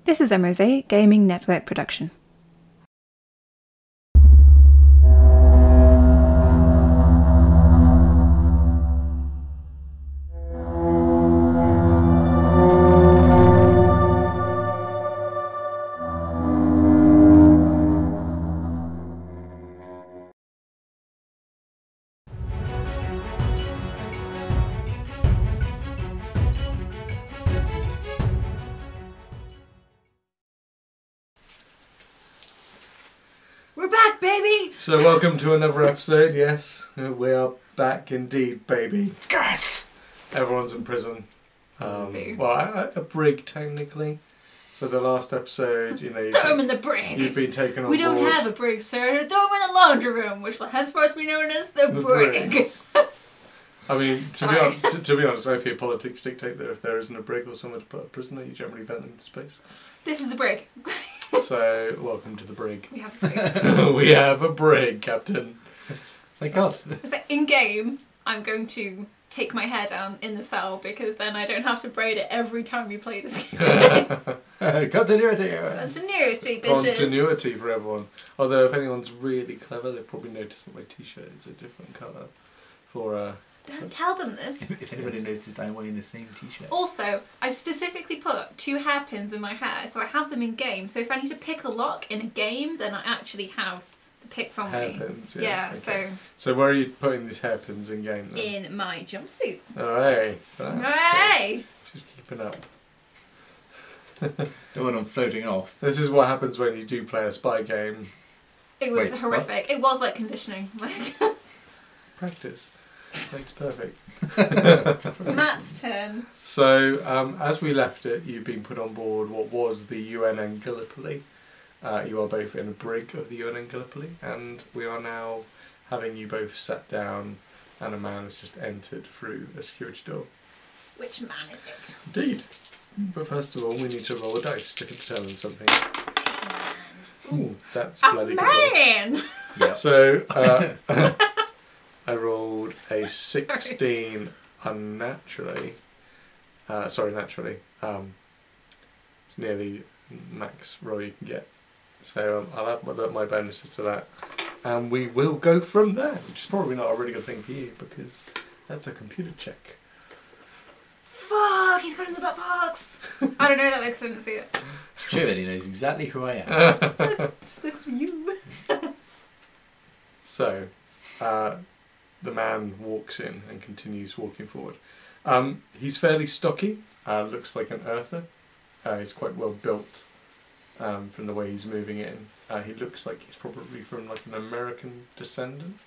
This is a Mosaic Gaming Network production. We're back, baby! So welcome to another episode, yes. We are back indeed, baby. Yes! Everyone's in prison. Boo. Well, a brig, technically. So the last episode, you know... Throw him in the brig! You've been taken on We board. don't have a brig, sir. Throw him in the laundry room, which will henceforth be known as the brig. I mean, to be honest, OP politics dictate that if there isn't a brig or somewhere to put a prisoner, you generally vent into space. This is the brig. So, welcome to the brig. We have a brig. We have a brig, Captain. Thank God. So in game, I'm going to take my hair down in the cell because then I don't have to braid it every time we play this game. Continuity. Continuity, bitches. Continuity for everyone. Although if anyone's really clever, they'll probably notice that my t-shirt is a different colour for Don't tell them this. If anybody notices I'm wearing the same t-shirt. Also, I specifically put 2 hairpins in my hair, so I have them in game. So if I need to pick a lock in a game, then I actually have the picks on me. hairpins. Yeah, okay. So where are you putting these hairpins in game then? in my jumpsuit. Oh, hey. Hey! She's keeping up. The one I'm floating off. This is what happens when you do play a spy game. It was Wait, horrific. It was like conditioning. Practice. Makes perfect. Matt's turn. So, as we left it, you've been put on board what was the UNN Gallipoli. You are both in a brig of the UNN Gallipoli, and we are now having you both sat down, and a man has just entered through a security door. Which man is it? Indeed. But first of all, we need to roll a dice to determine something. Ooh, that's A bloody good. man! Yeah. So, I rolled a 16 unnaturally. Naturally. It's nearly max roll you can get. So I'll add my bonuses to that. And we will go from there, which is probably not a really good thing for you because that's a computer check. Fuck, he's got in the butt box! I don't know that though because I didn't see it. It's true, and he knows exactly who I am. That's for you. So, the man walks in and continues walking forward. He's fairly stocky, looks like an earther. He's quite well built from the way he's moving in. He looks like he's probably from like an American descendant.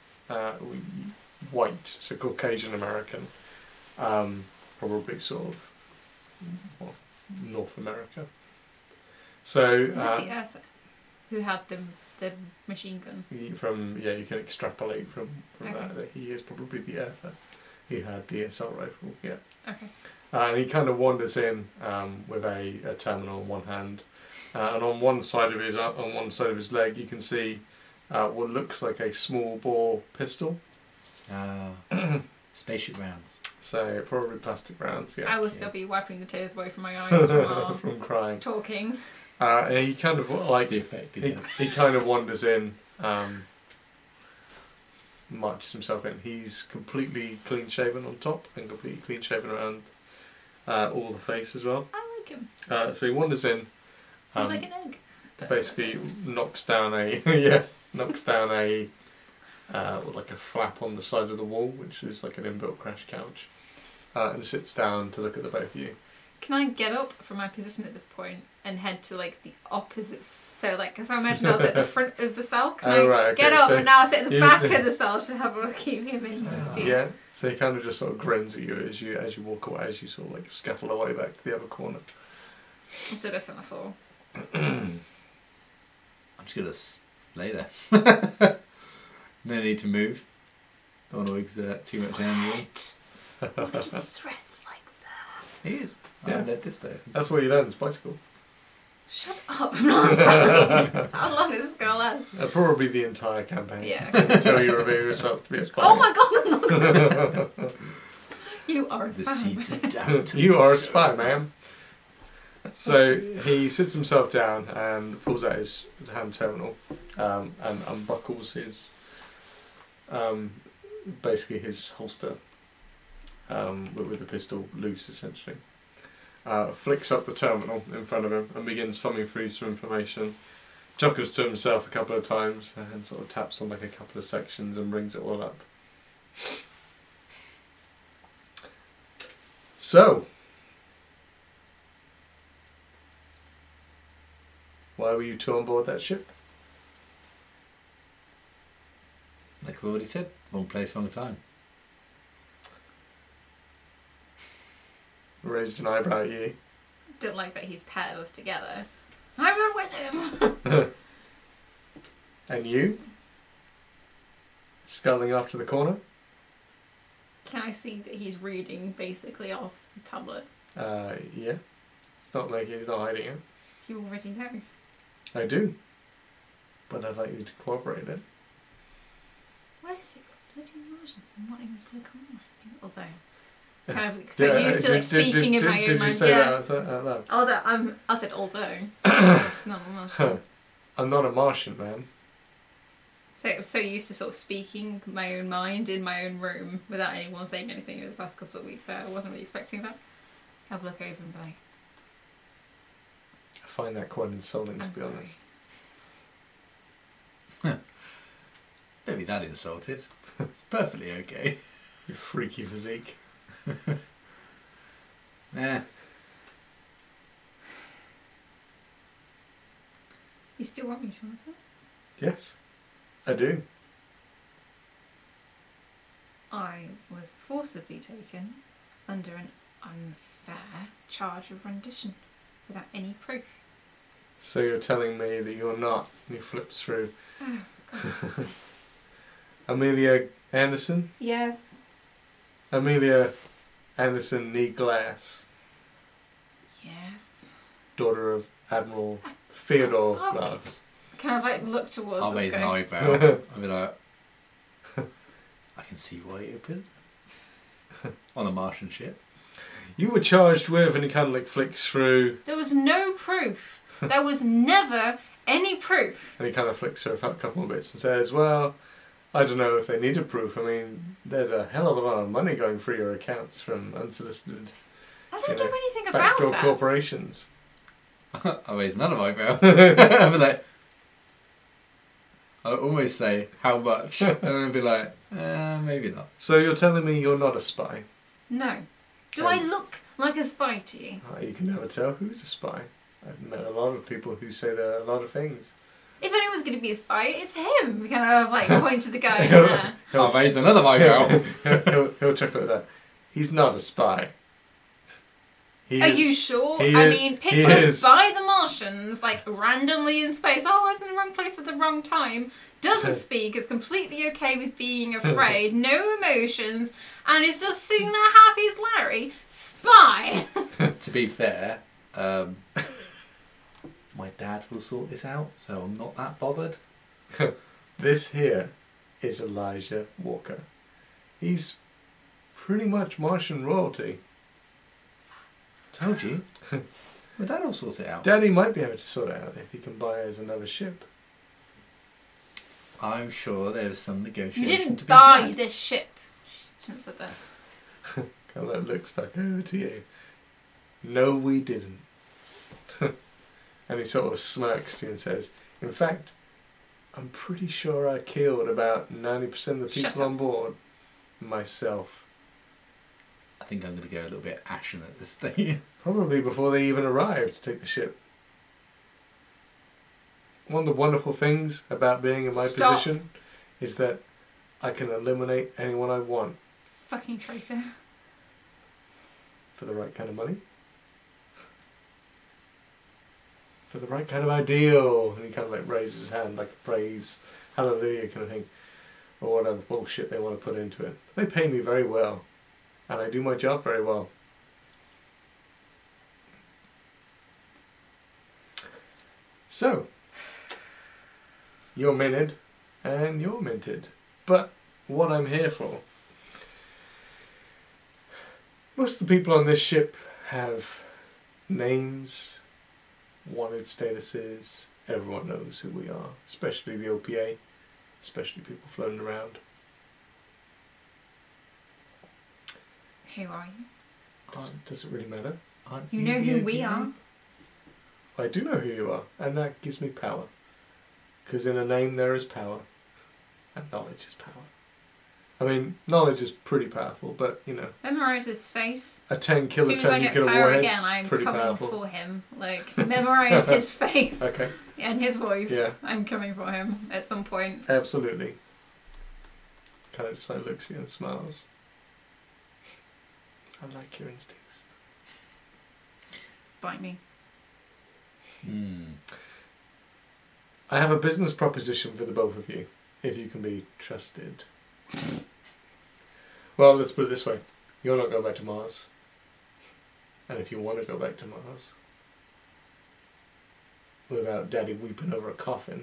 White, so Caucasian American. Probably sort of North America. So This is the Earther who had the machine gun. you can extrapolate from Okay. that he is probably the Earther. He had the assault rifle, yeah. Okay. And he kind of wanders in with a terminal in one hand, and on one side of his leg, you can see what looks like a small bore pistol. Spaceship rounds. So probably plastic rounds, yeah. I will still be wiping the tears away from my eyes from our from crying. talking. And he kind of That's the effect. he kind of wanders in, marches himself in. He's completely clean shaven on top and completely clean shaven around all the face as well. I like him. So he wanders in. He's like an egg. Basically knocks down a like a flap on the side of the wall, which is like an inbuilt crash couch, and sits down to look at the both of you. Can I get up from my position at this point and head to like the opposite? So like, because I imagine I was at the front of the cell. Can I get up and now I sit at the back of the cell to have a keep him in view? Yeah. So he kind of just sort of grins at you as you walk away, as you sort of like scuttle away back to the other corner. I'm still just on the floor. I'm just gonna lay there. No need to move. Don't want to exert too much energy. What are the threats like that? He is. Yeah. I led this way. That's what you learn in Spy School. Shut up! I'm not spying. How long is this gonna last? Probably the entire campaign. Yeah. Until you reveal yourself to be a spy. Oh my god! I'm not gonna. You are a The spy. seeds of doubt. You are a spy, ma'am. So he sits himself down and pulls out his hand terminal and unbuckles his, basically his holster with the pistol loose, essentially. Flicks up the terminal in front of him and begins thumbing through some information. Chuckles to himself a couple of times and sort of taps on like a couple of sections and brings it all up. So, why were you two on board that ship? Like we already said, one place, one time. Raised an eyebrow at you. Don't like that he's paired us together. I went with him. And you? Sculling after the corner? Can I see that he's reading basically off the tablet? Yeah. He's not hiding it. You already know. I do. But I'd like you to cooperate then. What is it with bloody Martians and wanting us to come? Although, kind of so used to like speaking in my own mind. Did you say that out loud? Although I said although. Not a Martian. I'm not a Martian, man. So I was so used to sort of speaking my own mind in my own room without anyone saying anything over the past couple of weeks, so I wasn't really expecting that. Have a look over and be like, I find that quite insulting, to be honest. Don't be that insulted. It's perfectly okay. Your freaky physique. Nah. You still want me to answer? Yes, I do. I was forcibly taken under an unfair charge of rendition without any proof. So you're telling me that you're not, and he flips through. Oh, God. Amelia Anderson? Yes. Amelia Anderson Nee Glass, Yes. daughter of Admiral Theodore Glass. Kind of like look towards I'll us raise an going, eyebrow. I'll be like, I can see why you're a prisoner. On a Martian ship. You were charged with, and he kind of like flicks through. there was no proof. There was never any proof. And he kind of flicks through a couple of bits and says, well, I don't know if they needed proof. I mean, there's a hell of a lot of money going through your accounts from unsolicited I don't know anything about backdoor that. corporations. I'll raise another eyebrow. I'll be like, I'll always say, how much? And then I'll be like, maybe not. So you're telling me you're not a spy? No. Do I look like a spy to you? You can never tell who's a spy. I've met a lot of people who say they're a lot of things. If anyone's going to be a spy, it's him. We kind of like point to the guy in there. I'll raise another eyebrow. he'll chuckle at that. He's not a spy. Are you sure? I mean, picked up by the Martians, like randomly in space. Oh, I was in the wrong place at the wrong time. Doesn't speak, is completely okay with being afraid, no emotions, and is just sitting there happy as Larry. Spy! To be fair, my dad will sort this out, so I'm not that bothered. This here is Elijah Walker. He's pretty much Martian royalty. Told you. My dad will sort it out. Daddy might be able to sort it out if he can buy us another ship. I'm sure there's some negotiation. You didn't to be buy had. this ship. Shouldn't have said that. Kind of looks back over to you. No, we didn't. And he sort of smirks to you and says, in fact, I'm pretty sure I killed about 90% of the people on board myself. I think I'm going to go a little bit ashen at this stage. Probably before they even arrived to take the ship. One of the wonderful things about being in my position is that I can eliminate anyone I want. Fucking traitor. For the right kind of money. For the right kind of ideal. And he kind of like raises his hand like a praise, hallelujah kind of thing. Or whatever bullshit they want to put into it. They pay me very well. And I do my job very well. So, you're minted, and you're minted. But what I'm here for, most of the people on this ship have names, wanted statuses. Everyone knows who we are, especially the OPA, especially people floating around. Who are you? Does it really matter? You know who we are? I do know who you are, and that gives me power. Because in a name there is power, and knowledge is power. I mean, knowledge is pretty powerful, but, you know... Memorize his face. A 10 kiloton nuclear warhead's again, I'm pretty coming powerful. for him. Like, memorize his face. Okay. And his voice. Yeah. I'm coming for him at some point. Absolutely. Kind of just like looks at you and smiles. I like your instincts. Bite me. I have a business proposition for the both of you, if you can be trusted. Well, let's put it this way. You're not going back to Mars. And if you want to go back to Mars, without Daddy weeping over a coffin...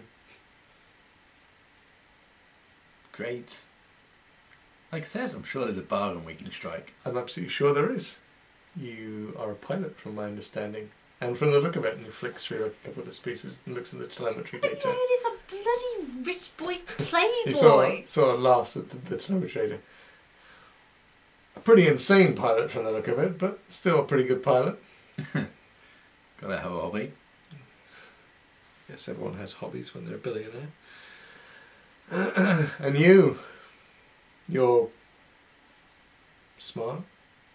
Great. Like I said, I'm sure there's a bargain we can strike. I'm absolutely sure there is. You are a pilot, from my understanding. And from the look of it, and he flicks through a couple of his pieces and looks at the telemetry data. Yeah, he's a bloody rich boy playboy. He sort of laughs at the telemetry data. A pretty insane pilot from the look of it, but still a pretty good pilot. Gotta have a hobby. Yes, everyone has hobbies when they're a billionaire. And you're smart.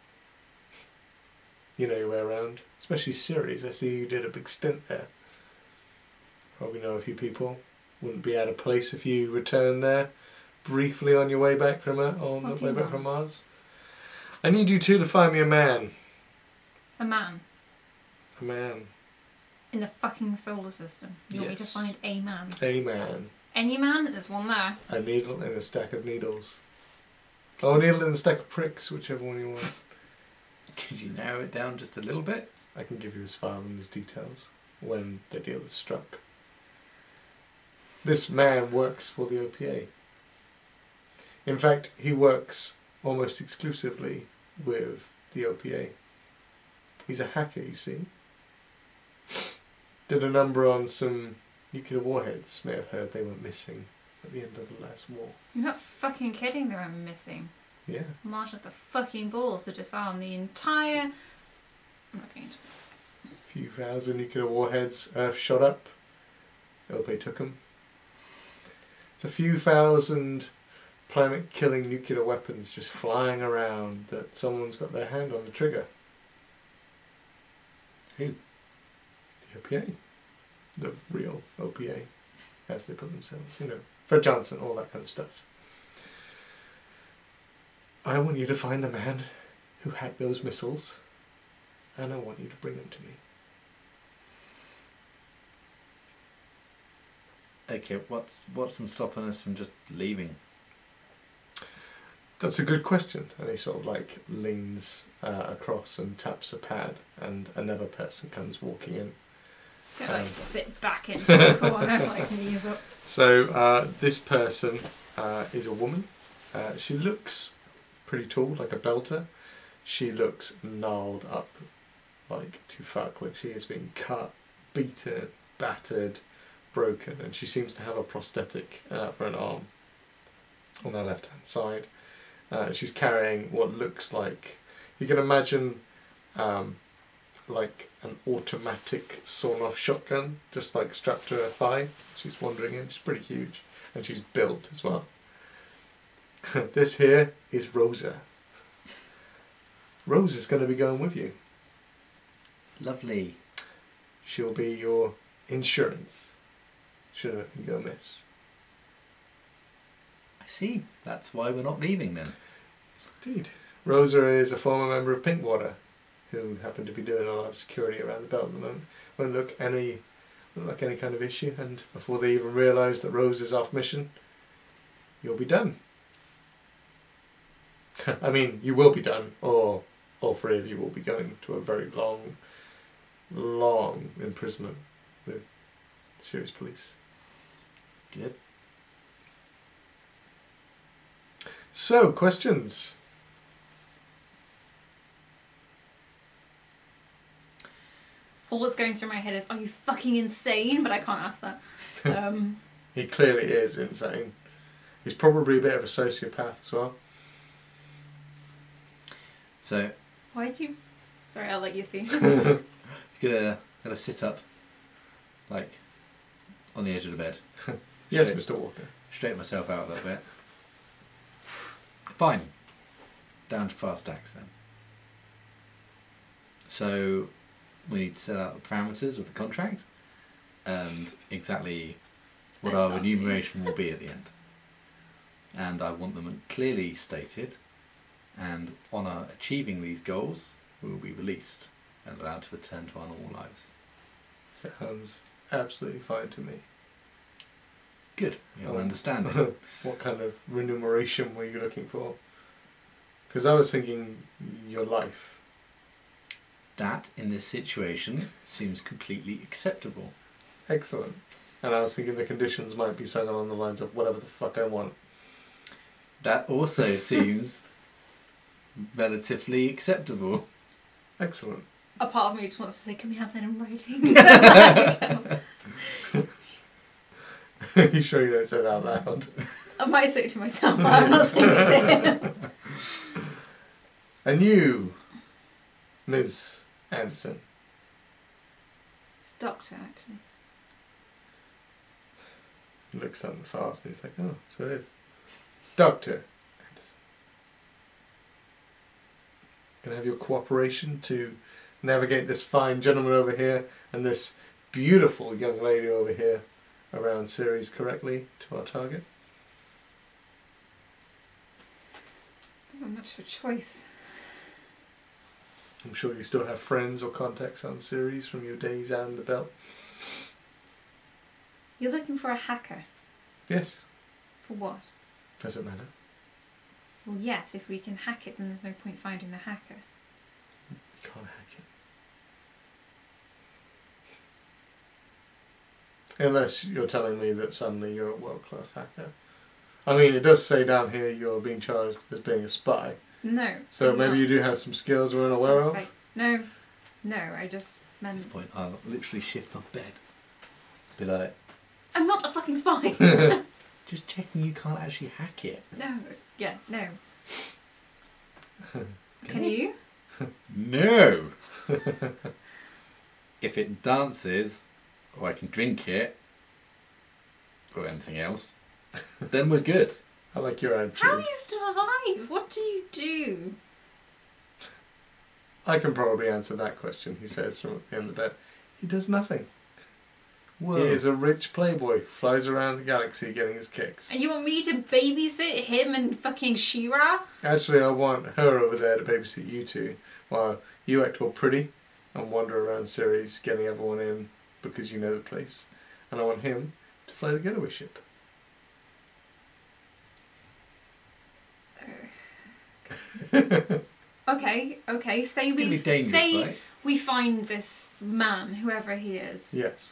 You know your way around. Especially Ceres. I see you did a big stint there. Probably know a few people. Wouldn't be out of place if you returned there briefly on your way back from from Mars. I need you two to find me a man. A man? A man. In the fucking solar system. You want me to find a man? A man. Any man? There's one there. A needle in a stack of needles. Oh, a needle in a stack of pricks, whichever one you want. Could you narrow it down just a little bit? I can give you his file and his details when the deal is struck. This man works for the OPA. In fact, he works almost exclusively with the OPA. He's a hacker, you see. Did a number on some nuclear warheads. May have heard they went missing at the end of the last war. You're not fucking kidding, they were missing. Yeah. Mars has the fucking balls to disarm the entire... I'm not going to... A few thousand nuclear warheads. Earth shot up. OPA took them. It's a few thousand planet-killing nuclear weapons just flying around that someone's got their hand on the trigger. Who? The OPA. The real OPA, as they put themselves. You know, Fred Johnson, all that kind of stuff. I want you to find the man who hacked those missiles, and I want you to bring him to me. Okay, what's been stopping us from just leaving? That's a good question. And he sort of like leans across and taps a pad, and another person comes walking in. Go like sit back into the corner, like knees up. So this person is a woman. She looks pretty tall, like a belter. She looks gnarled up, like to fuck. Like she has been cut, beaten, battered, broken, and she seems to have a prosthetic for an arm on her left hand side. She's carrying what looks like, you can imagine like an automatic sawn-off shotgun, just like strapped to her thigh. She's wandering in. She's pretty huge, and she's built as well. This here is Rosa. Rosa's going to be going with you. Lovely. She'll be your insurance should anything go amiss. I see. That's why we're not leaving then. Indeed. Rosa is a former member of Pinkwater, who happened to be doing a lot of security around the belt at the moment. Won't look like any kind of issue, and before they even realise that Rose is off mission, you'll be done. I mean, you will be done, or all three of you will be going to a very long imprisonment with serious police. Good. So, questions? all that's going through my head is, are you fucking insane? But I can't ask that. He clearly is insane. He's probably a bit of a sociopath as well. So... Why'd you... Sorry, I'll let you speak. Gonna sit up, like, on the edge of the bed. Yes, Mr. Walker. Straighten myself out a little bit. Fine. Down to fast stacks then. So, we need to set out the parameters of the contract and exactly what our remuneration will be at the end. And I want them clearly stated, and on our achieving these goals, we will be released and allowed to return to our normal lives. Sounds absolutely fine to me. Good, you'll understand it. What kind of remuneration were you looking for? Because I was thinking your life. That, in this situation, seems completely acceptable. Excellent. And I was thinking the conditions might be something along the lines of whatever the fuck I want. That also seems relatively acceptable. Excellent. A part of me just wants to say, can we have that in writing? You sure you don't say that out loud? I might say it to myself, but I'm not saying it to him. And you, Ms. Anderson. It's Doctor, actually. He looks up fast and he's like, oh, so it is. Dr. Anderson. Can I have your cooperation to navigate this fine gentleman over here and this beautiful young lady over here around Ceres correctly to our target? Not much of a choice. I'm sure you still have friends or contacts on Ceres from your days out in the belt. You're looking for a hacker? Yes. For what? Does it matter? Well, yes, if we can hack it, then there's no point finding the hacker. You can't hack it. Unless you're telling me that suddenly you're a world-class hacker. I mean, it does say down here you're being charged as being a spy. No. So maybe you do have some skills we're unaware of? No, I just meant... At this point, I'll literally shift on bed. Be like... I'm not a fucking spy! Just checking you can't actually hack it. No. Can you? No! If it dances, or I can drink it, or anything else, then we're good. I like your attitude. How are you still alive? What do you do? I can probably answer that question, he says from the end of the bed. He does nothing. Whoa. He is a rich playboy, flies around the galaxy getting his kicks. And you want me to babysit him and fucking She-Ra? Actually, I want her over there to babysit you two, while you act all pretty and wander around Ceres getting everyone in because you know the place. And I want him to fly the getaway ship. Okay. Say we find this man, whoever he is. Yes.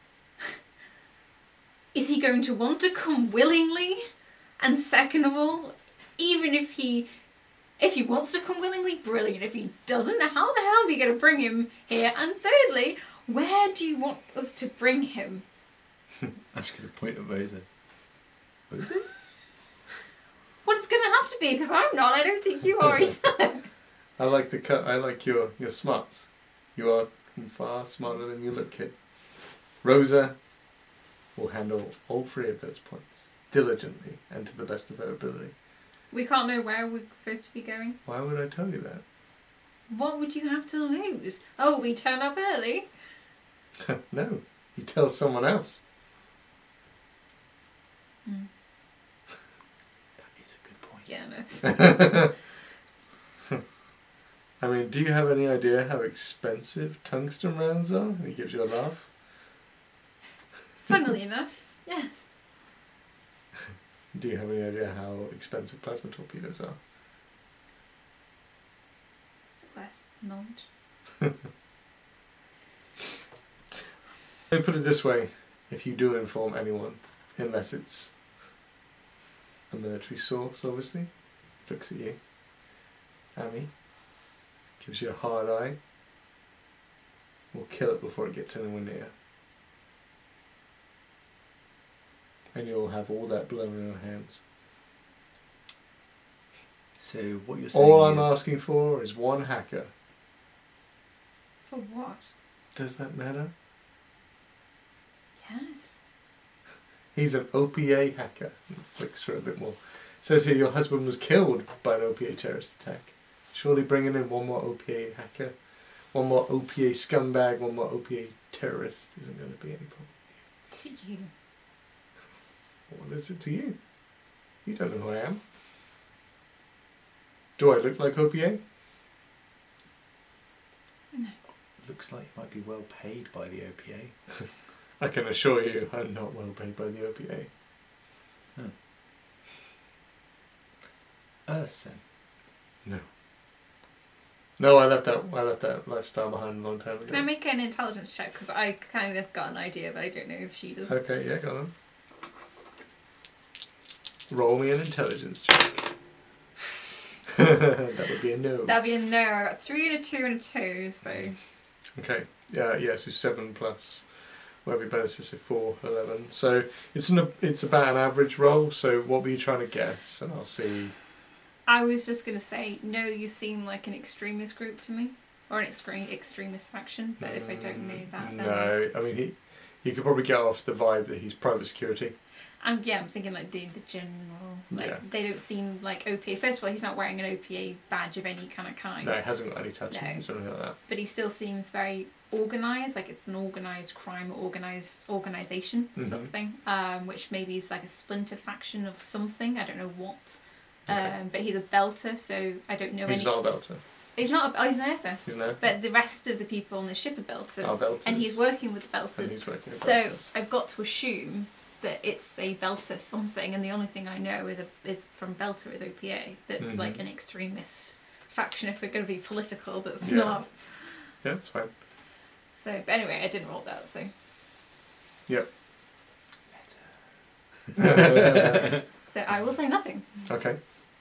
Is he going to want to come willingly? And second of all, even if he wants to come willingly, brilliant. If he doesn't, how the hell are we going to bring him here? And thirdly, where do you want us to bring him? I'm just going to point at Rosa. Rosa? Well, it's going to have to be, because I'm not. I don't think you are either. I like your smarts. You are far smarter than you look, kid. Rosa will handle all three of those points diligently and to the best of her ability. We can't know where we're supposed to be going. Why would I tell you that? What would you have to lose? Oh, we turn up early? No, you tell someone else. Mm. That is a good point. Yeah, no. I mean, do you have any idea how expensive tungsten rounds are? And he gives you a laugh. Funnily enough, yes. Do you have any idea how expensive plasma torpedoes are? Less knowledge. Let me put it this way. If you do inform anyone, unless it's a military source, obviously, looks at you, Amy, gives you a hard eye, We'll kill it before it gets anywhere near. And you'll have all that blood in your hands. So what you're saying All I'm asking for is one hacker. For what? Does that matter? Yes. He's an OPA hacker. Flicks through a bit more. Says here your husband was killed by an OPA terrorist attack. Surely bringing in one more OPA hacker, one more OPA scumbag, one more OPA terrorist isn't going to be any problem. To you. What is it to you? You don't know who I am. Do I look like OPA? No. Looks like you might be well paid by the OPA. I can assure you I'm not well paid by the OPA. Huh. Earth then? No. No, I left that lifestyle behind a long time ago. Can I make an intelligence check? Because I kind of got an idea, but I don't know if she does. Okay, yeah, go on. Roll me an intelligence check. That would be a no. That'd be a no. I got 3 and a 2 and a 2, so... Okay, yeah, so 7 plus whatever your bonus is, so 4, 11. So it's about an average roll, so what were you trying to guess? And I'll see... I was just going to say, no, you seem like an extremist group to me. Or an extremist faction, but if I don't know that, then... No, I mean, he could probably get off the vibe that he's private security. I'm thinking like the general, they don't seem like OPA. First of all, he's not wearing an OPA badge of any kind. No, he hasn't got any tattoos or anything like that. But he still seems very organised, like it's an organised crime, organisation sort of thing, which maybe is like a splinter faction of something, I don't know what. Okay. But he's a belter, so I don't know He's not a belter. He's not. He's an earther. He's an earther. But the rest of the people on the ship are belters. Belters. And he's working with the belters. So I've got to assume that it's a belter something, and the only thing I know is from belter is OPA. That's like an extremist faction. If we're going to be political, that's not. Yeah, it's fine. So, but anyway, I didn't roll that. So. Yep. So I will say nothing. Okay.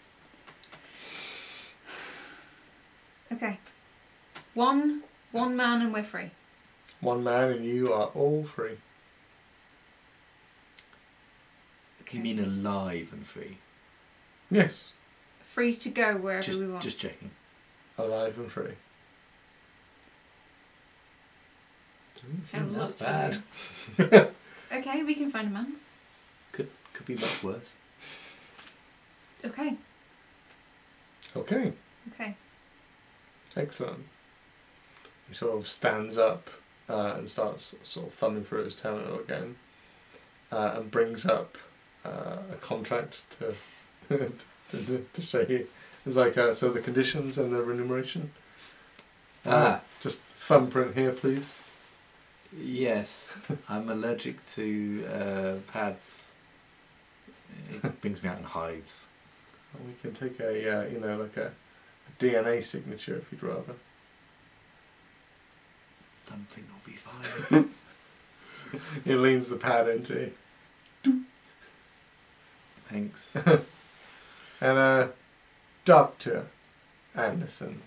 Okay. One man and we're free. One man and you are all free. You mean alive and free? Yes. Free to go wherever we want. Just checking. Alive and free. Doesn't seem that bad. Okay, we can find a man. Could be much worse. Okay. Okay. Okay. Excellent. He sort of stands up and starts sort of thumbing through his terminal again, and brings up a contract to show you. It's like so the conditions and the remuneration. Just thumbprint here, please. Yes, I'm allergic to pads. It brings me out in hives. And we can take a like a DNA signature if you'd rather. Something will be fine. He leans the pad into you. Thanks. And Dr. Anderson.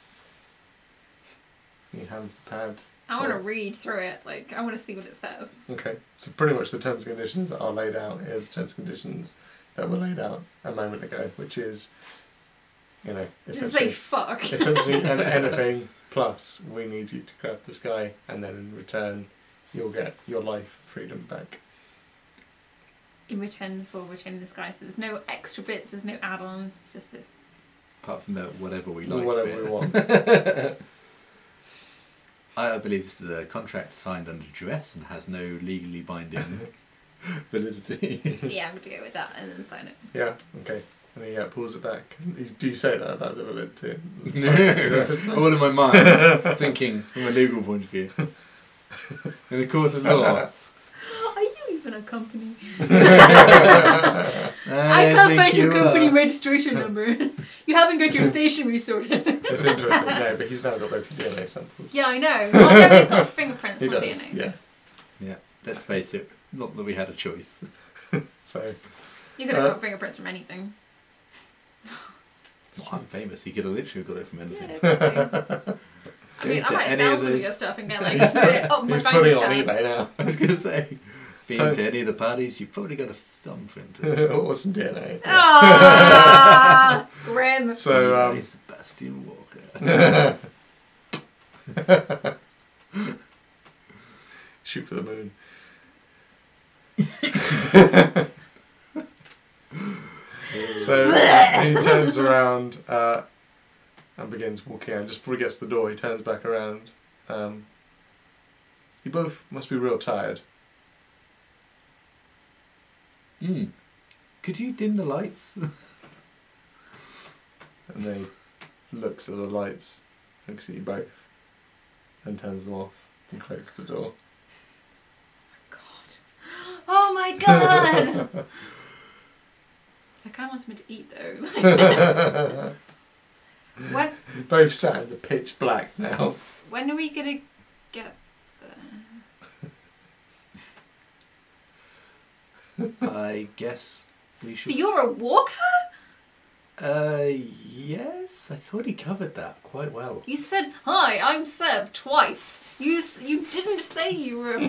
He hands the pad. I want to read through it. Like, I want to see what it says. Okay, so pretty much the terms and conditions that are laid out here, the terms and conditions that were laid out a moment ago, which is, Just say fuck. Essentially, anything plus we need you to grab this guy, and then in return, you'll get your life freedom back. In return for returning this guy, so there's no extra bits, there's no add-ons, it's just this. Apart from the whatever we like. Whatever we want. I believe this is a contract signed under duress and has no legally binding validity. Yeah, I'm going to go with that and then sign it. Yeah, okay. And he pulls it back. Do you say that about the validity? No, all in my mind, thinking from a legal point of view. In the course of law. Are you even a company? I can't find your company registration number. You haven't got your stationery sorted. It's interesting, no, but he's now got both your DNA samples. Yeah, I know. Well, no, he's got fingerprints on DNA. Yeah. Yeah, let's face it, not that we had a choice. So. You could have got fingerprints from anything. Well, I'm famous, he could have literally got it from anything. Yeah, exactly. I mean, I might sell some of your stuff and get like put it up my He's bank putting it on account. eBay now. I was going to say, being to any of the parties, you've probably got a thumbprint. Or some DNA. Ah, grim. So, Sebastian Walker. Shoot for the moon. So he turns around and begins walking out. Just before he gets to the door, he turns back around. You both must be real tired. Could you dim the lights? And then he looks at the lights, looks at you both, and turns them off and closes the door. Oh my god! I kind of want something to eat though. When? Both sat in the pitch black now. When are we gonna get there? I guess we should. So you're a walker? Yes. I thought he covered that quite well. You said, "Hi, I'm Seb," twice. You didn't say you were.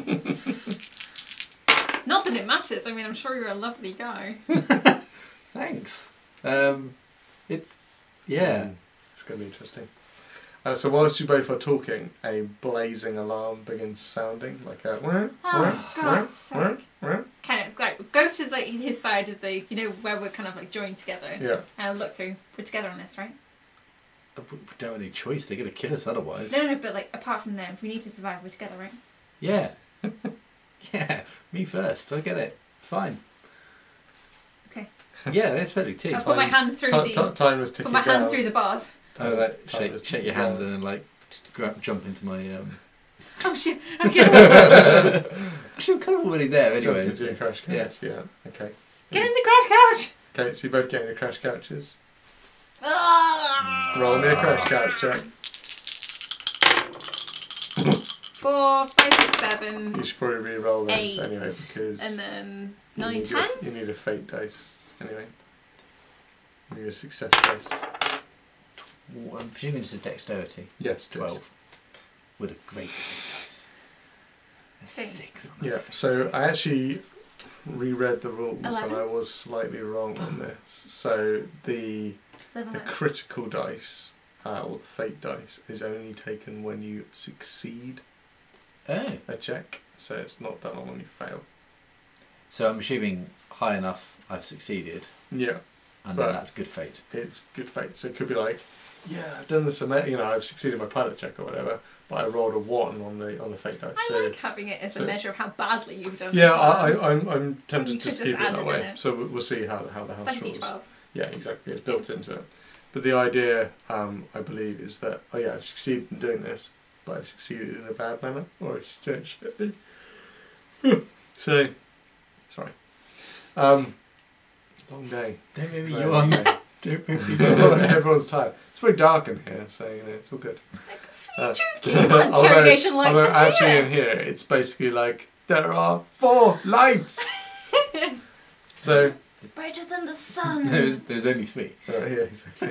Not that it matters. I mean, I'm sure you're a lovely guy. Thanks. It's yeah. It's going to be interesting. So whilst you both are talking, a blazing alarm begins sounding, like a... Oh, God's sake. Kind of like, go to his side of the, where we're kind of like joined together. Yeah. And look through. We're together on this, right? We don't have any choice. They're going to kill us otherwise. No, but like, apart from them, if we need to survive, we're together, right? Yeah. Yeah. Me first. I get it. It's fine. Okay. Yeah, that's totally tea. I'll put my hand through Time was ticking put my hand down. through the bars. Shake your hand and then like jump into my. Oh shit! Okay. Actually, I'm kind of already there anyway. Jump into your crash couch. Yeah. Okay. Get in the crash couch. Okay, so you both get in your crash couches. Ah! Roll me a crash couch check. 4, 5, 6, 7. You should probably re-roll those 8, anyway because and then you 9, need 10. You need a fate dice anyway. You need a success dice. I'm presuming this is dexterity. Yes, 12. With a great dice. A 6 on the Yeah, fate so dice. I actually reread the rules 11? and I was slightly wrong on this. So the critical dice, or the fate dice, is only taken when you succeed a check. So it's not that long when you fail. So I'm assuming high enough I've succeeded. Yeah. And then that's good fate. It's good fate. So it could be like, yeah, I've done this, I've succeeded my pilot check or whatever, but I rolled a 1 on the fate dice. I like having it as a measure of how badly you've done. Yeah, I'm tempted to keep it that way. It. So we'll see how the house it's like rolls. D12. Yeah, exactly. It's built into it. But the idea, I believe, is that I've succeeded in doing this, but I succeeded in a bad manner, or essentially. So, sorry. Long day. Don't make me Very yawn. long day. Everyone's tired. It's very dark in here, so it's all good. Interrogation lights. Although actually in here, it's basically like there are 4 lights. So it's brighter than the sun. There's only 3. yeah, exactly.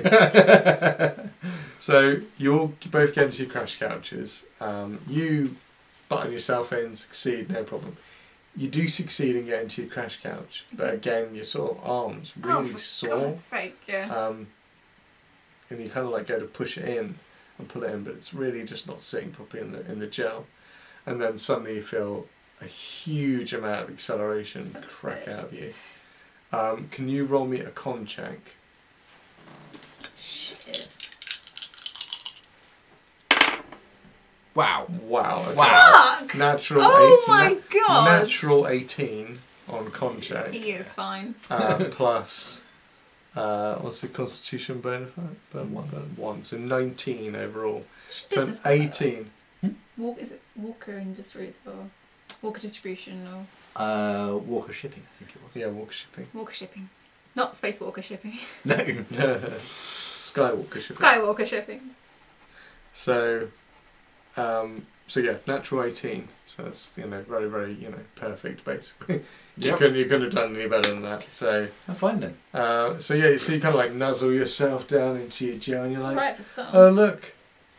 So you both get into your crash couches. You button yourself in, succeed, no problem. You do succeed in getting to your crash couch, but again, your sort of arms really sore. For God's sake, yeah. And you kind of like go to push it in and pull it in, but it's really just not sitting properly in the gel. And then suddenly you feel a huge amount of acceleration crack out of you. Can you roll me a con check? Shit. Wow. Okay. Fuck! Natural God! Natural 18 on con check. He is fine. Plus, what's the constitution bonus? Burn 1. So 19 overall. So 18. Is it Walker Industries or Walker Distribution or? Walker Shipping, I think it was. Yeah, Walker Shipping. Walker Shipping. Not Space Walker Shipping. No. Skywalker Shipping. Skywalker Shipping. So yeah, natural 18. So that's very very perfect basically. You couldn't have done any better than that. So I'm fine then. So you kind of like nuzzle yourself down into your gel and you're like, right for some. oh look,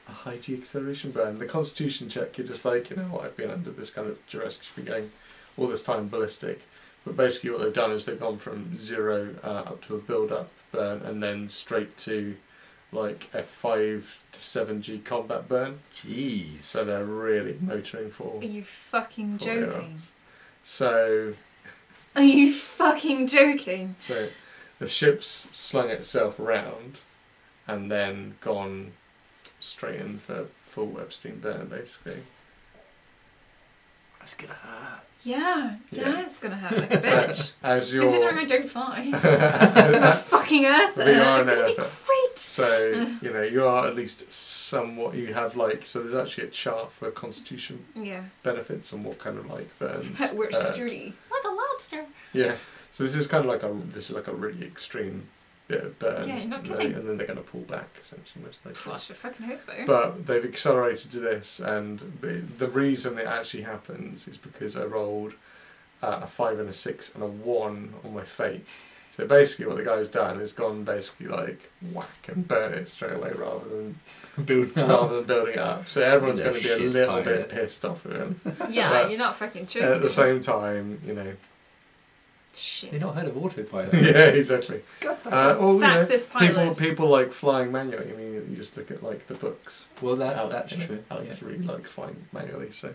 a high G acceleration burn. The Constitution check, you're just like, you know what, I've been under this kind of duress because you've been going all this time ballistic. But basically what they've done is they've gone from 0 up to a build-up burn and then straight to like a 5 to 7 G combat burn. Jeez. So they're really motoring for... Are you fucking joking? So... Are you fucking joking? So the ship's slung itself around and then gone straight in for full Epstein burn, basically. That's gonna hurt. Yeah, it's gonna hurt like a bitch. As you're... This is why I don't fly. I'm a fucking earther. We are an it's earther. Great. So, you know, you are at least somewhat, you have like, so there's actually a chart for Constitution benefits and what kind of like burns. We're sturdy. Like a lobster. Yeah. So this is kind of like a really extreme bit of burn. Yeah, you're not kidding. And then they're going to pull back, essentially, most likely. I should fucking hope so. But they've accelerated to this, and the reason it actually happens is because I rolled a 5 and a 6 and a 1 on my fate. So basically what the guy's done is gone basically like whack and burn it straight away rather than building it up. So everyone's going to be a little bit pissed off at him. Yeah, but you're not fucking joking. At the same time, you know... Shit. You're not heard of autopilot. Yeah, exactly. Sack this pilot. People like flying manually. I mean, you just look at like the books. Well, that's true. Alex really likes flying manually. So,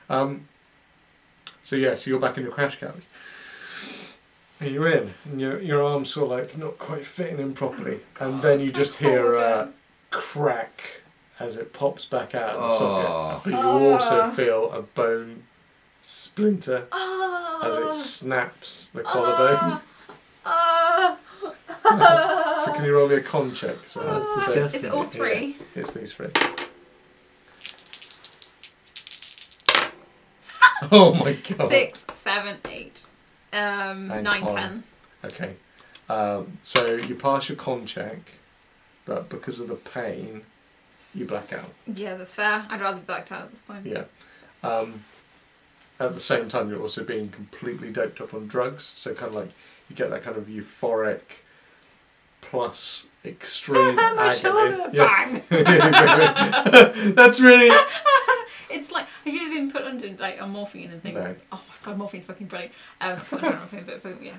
so you're back in your crash couch. And you're in, and your arm's sort of like not quite fitting in properly, and then you just hear a crack as it pops back out of the socket. But you also feel a bone splinter as it snaps the collarbone. So can you roll me a con check? So that's disgusting. Is it all 3? Yeah, it's these 3. Oh my god. 6, 7, 8. 9, 10. Okay. So you pass your con check, but because of the pain, you black out. Yeah, that's fair. I'd rather be blacked out at this point. Yeah. At the same time, you're also being completely doped up on drugs, so kind of like you get that kind of euphoric plus extreme agony. Bang! That's really... It's like, have you ever been put under like on morphine and things? No. Oh my god, morphine's fucking brilliant. Not morphine, but yeah.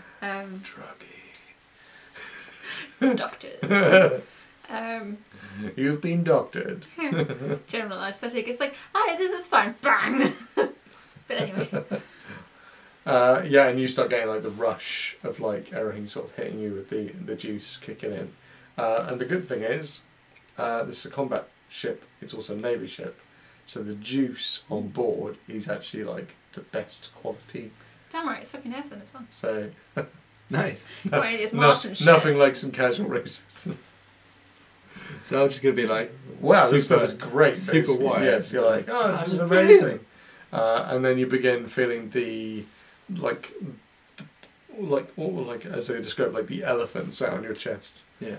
Druggy. Doctors. You've been doctored. General anaesthetic. It's like, hi, this is fine. Bang. But anyway. Yeah, and you start getting like the rush of like everything sort of hitting you with the juice kicking in. And the good thing is, this is a combat ship. It's also a navy ship. So the juice on board is actually like the best quality. Damn right, it's fucking Earth in this one. So nice. It's Martian shit. Nothing like some casual races. So I'm just gonna be like, wow, this stuff is great. Super white. Yes, you're like, oh, this is amazing. And then you begin feeling the like as I described, like the elephant sound on your chest. Yeah.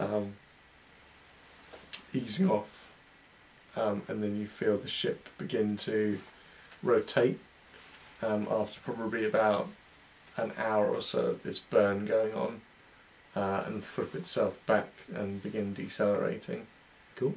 Easing off. And then you feel the ship begin to rotate after probably about an hour or so of this burn going on, and flip itself back and begin decelerating. Cool.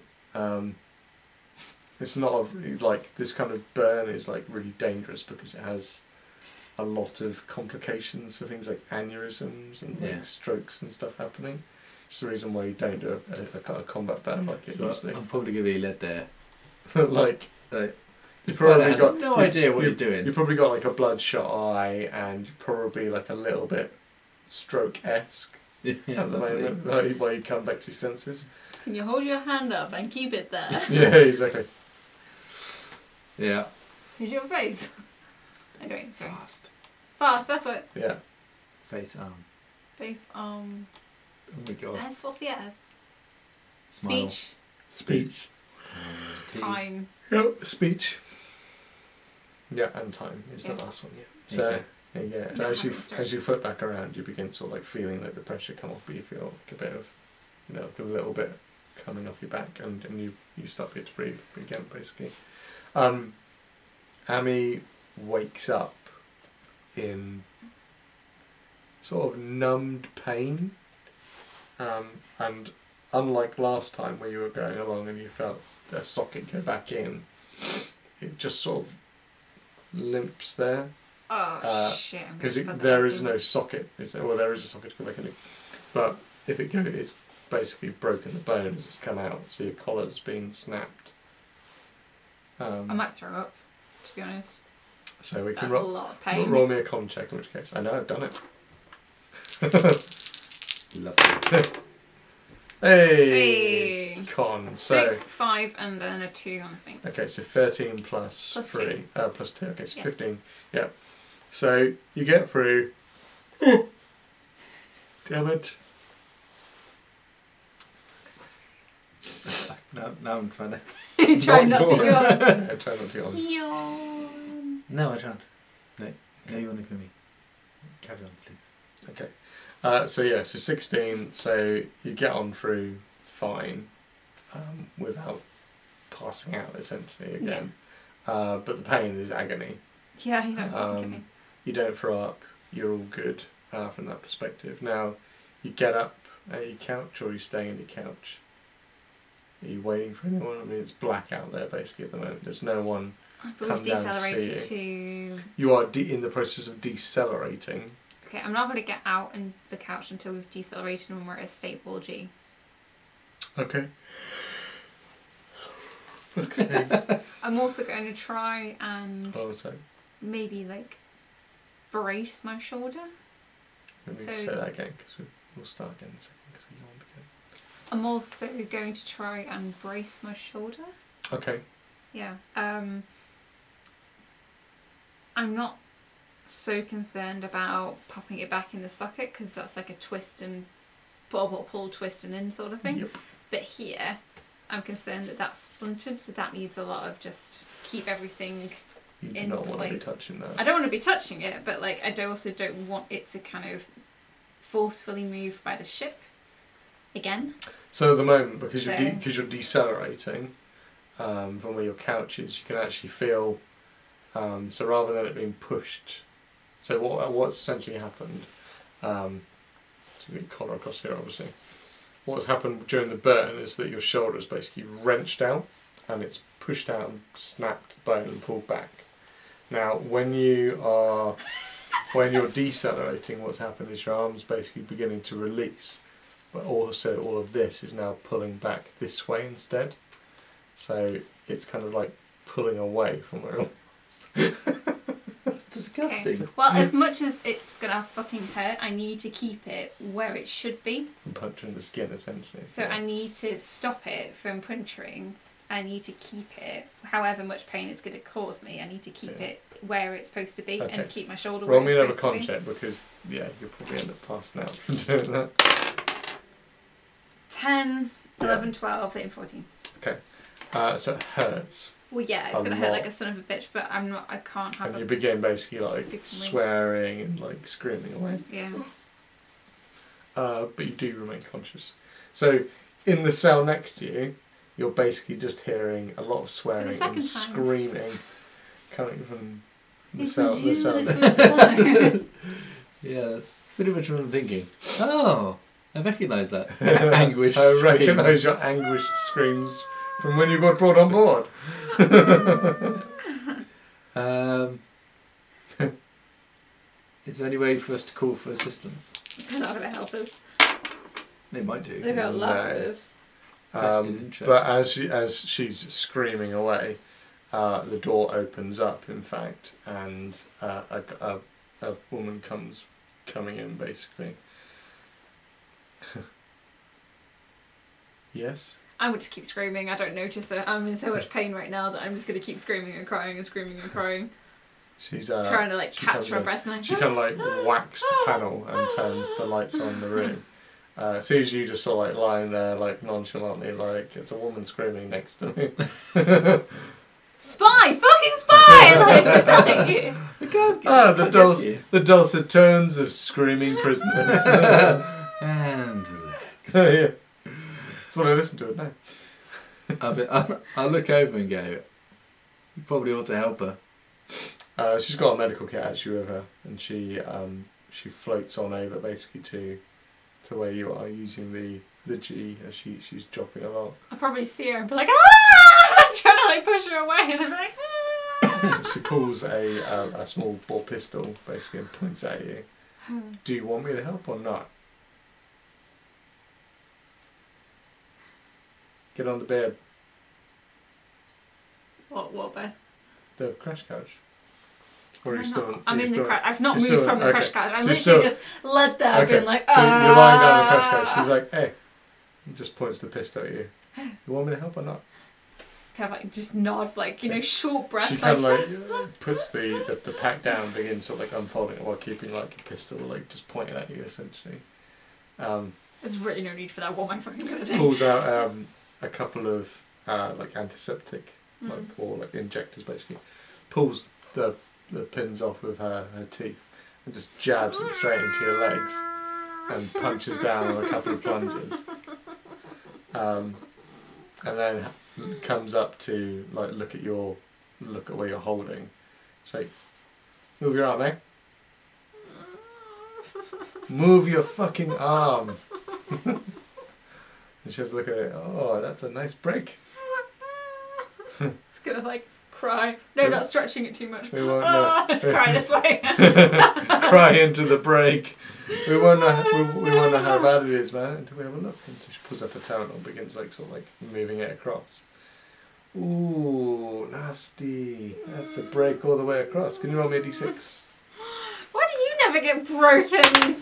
It's not like this kind of burn is like really dangerous because it has a lot of complications for things like aneurysms and like strokes and stuff happening. It's the reason why you don't do a combat burn like it so usually. I'm probably going to be led there. Like, you've probably got no idea what he's doing. You've probably got like a bloodshot eye and probably like a little bit stroke-esque at the moment, while you come back to your senses. Can you hold your hand up and keep it there? Yeah, exactly. Yeah. Is your face? Anyway, sorry. Fast, that's what. Yeah. Face arm. Face arm. Oh my god. S, what's the S? Smile. Speech. Time. Yep, speech. Yeah, and time is the last one, yeah. So, yeah. So as you flip back around, you begin sort of like feeling like the pressure come off, but you feel like a bit of, like a little bit coming off your back, and you start to breathe again, basically. Amy wakes up in sort of numbed pain, and unlike last time where you were going along and you felt the socket go back in, it just sort of limps there. Oh shit! Because there is no socket. Well, there is a socket to go back in, but if it goes, it's basically broken the bone as it's come out. So your collar's been snapped. I might throw up, to be honest. So we can a lot of pain. roll me a con check. In which case, I know I've done it. Lovely. Hey! Con. So 6, 5, and then a 2 on the thing. okay, so 13 plus 3. 2. Plus 2, okay, so Yeah. 15. Yeah. So you get through. Damage. Now I'm trying to... Try not to yawn. Yeah, try not to yawn. Yawn. No, I can't. No yawning for me. Carry on, please. Okay. So 16, so you get on through fine without passing out, essentially, again. But the pain is agony. Yeah, you don't fucking kidding. You don't throw up, you're all good from that perspective. Now, you get up at your couch, or are you staying on your couch? Are you waiting for anyone? I mean, it's black out there, basically, at the moment. There's no one. But we've decelerated to... You are in the process of decelerating. Okay, I'm not going to get out on the couch until we've decelerated and we're at a stable G. Okay. Fuck's sake. I'm also going to try and Also, maybe, like, brace my shoulder. let me So- say that again, because we'll start again in a second, because I yawned again. I'm also going to try and brace my shoulder. Okay. Yeah. I'm not so concerned about popping it back in the socket because that's like a twist and pull, twist and in sort of thing. Yep. But here, I'm concerned that that's splintered, so that needs a lot of just keep everything You do in not want to be place. touching that. I don't want to be touching it, but like I also don't want it to kind of forcefully move by the ship again. So at the moment, because So- you're decelerating from where your couch is, you can actually feel. So rather than it being pushed, so what's essentially happened? To get collar across here, obviously. What's happened during the burn is that your shoulder is basically wrenched out, and it's pushed out and snapped the bone and pulled back. Now, when you're decelerating, what's happened is your arm's basically beginning to release, but also all of this is now pulling back this way instead. So it's kind of like pulling away from where it That's disgusting. Okay. Well, as much as it's gonna fucking hurt, I need to keep it where it should be. and puncturing the skin, essentially. So I need to stop it from puncturing. I need to keep it, however much pain it's going to cause me, I need to keep it where it's supposed to be and keep my shoulder Roll where me it's another supposed con to be. check because, you'll probably end up passing out from doing that. 10, 11, 12, 13, 14. Okay. So it hurts. Well, yeah, it's A going to hurt lot. like a son of a bitch, but I can't have And a... you begin basically like Big swearing and like screaming away. Yeah. But you do remain conscious. So in the cell next to you, you're basically just hearing a lot of swearing second and time. screaming coming from the It cell. was The you cell the next first time. Yeah, that's pretty much what I'm thinking. Oh, I recognise that. Anguish. I scream. recognise your anguished screams from when you got brought on board. Is there any way for us to call for assistance? They're not going to help us. They might do. They're going to laugh at No. us. Vested interest. But as she's screaming away, the door opens up, in fact, and a woman coming in, basically. Yes? I would just keep screaming. I don't notice that I'm in so much pain right now that I'm just going to keep screaming and crying and screaming and crying. She's Trying to like she catch comes my in. breath. And She kind of like whacks the panel and turns the lights on in the room. Sees you just sort of like lying there, like nonchalantly, like it's a woman screaming next to me. Spy! Fucking spy! Like, I'm telling you. The dulcet tones of screaming prisoners. And Yeah. That's what I listen to it now. I'll look over and go, you probably ought to help her. She's got a medical kit actually with her, and she floats on over basically to where you are using the the G as she's dropping along. I'll probably see her and be like, ah! Trying to like push her away, and I'm like, ah! She pulls a small ball pistol basically and points at you. Do you want me to help or not? Get on the bed. What bed? The crash couch. Or are you still? I'm in the crash. I've not moved from the crash couch. I'm You're literally just led there, okay. being like, So you're lying down the crash couch. She's like, hey. And just points the pistol at you. You want me to help or not? Kind of like just nods, like, you know, short breath. She kind of like puts the pack down and begins sort of like unfolding it while keeping like a pistol like just pointing at you essentially. There's really no need for that. What am I fucking gonna do? Pulls out a couple of like antiseptic like or like injectors basically. Pulls the pins off with her teeth and just jabs it straight into your legs and punches down with a couple of plunges. And then comes up to like look at where you're holding. She's like, move your arm, eh? Move your fucking arm. And she has a look at it. Oh, that's a nice break. It's gonna like cry. No, that's stretching it too much. We won't know. Let's cry this way. Cry into the break. We won't know how bad it is, man, until we have a look. And so she pulls up a towel and begins like sort of like moving it across. Ooh, nasty. That's a break all the way across. Can you roll me a d6? Why do you never get broken?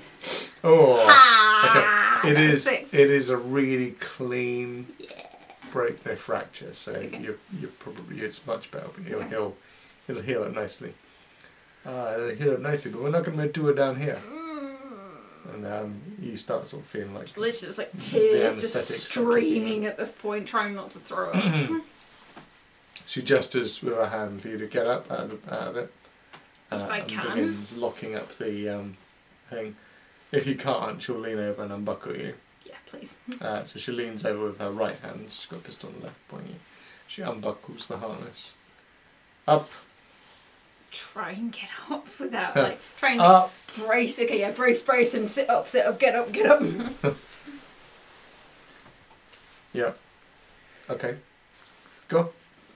Oh, okay. It is a really clean break, no fracture. So you're probably it's much better. But it'll heal up nicely. It'll heal up nicely, but we're not going to do it down here. And you start sort of feeling like literally it's like tears just streaming at this point, trying not to throw up. She gestures with her hand for you to get up out of it. If I can. Begins locking up the thing. If you can't, she'll lean over and unbuckle you. Yeah, please. So she leans over with her right hand. She's got a pistol on the left pointing you. She unbuckles the harness. Up. Try and get up without like trying to brace. Okay, yeah, brace, and sit up, get up. Yeah. Okay. Go.